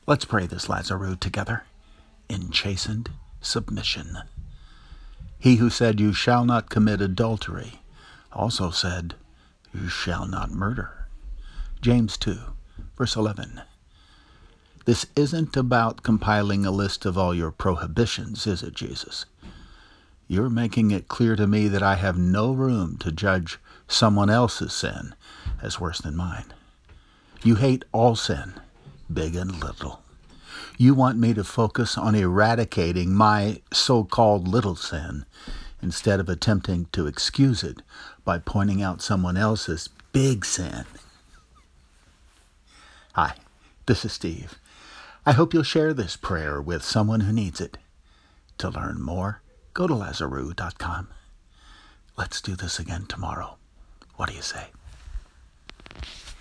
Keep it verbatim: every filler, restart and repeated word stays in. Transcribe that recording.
Let's pray this Lazarus together in chastened submission. He who said, "You shall not commit adultery," also said, "You shall not murder." James two, verse eleven. This isn't about compiling a list of all your prohibitions, is it, Jesus? You're making it clear to me that I have no room to judge someone else's sin as worse than mine. You hate all sin, big and little. You want me to focus on eradicating my so-called little sin instead of attempting to excuse it by pointing out someone else's big sin. Hi, this is Steve. I hope you'll share this prayer with someone who needs it. To learn more, go to Lazarus dot com. Let's do this again tomorrow. What do you say?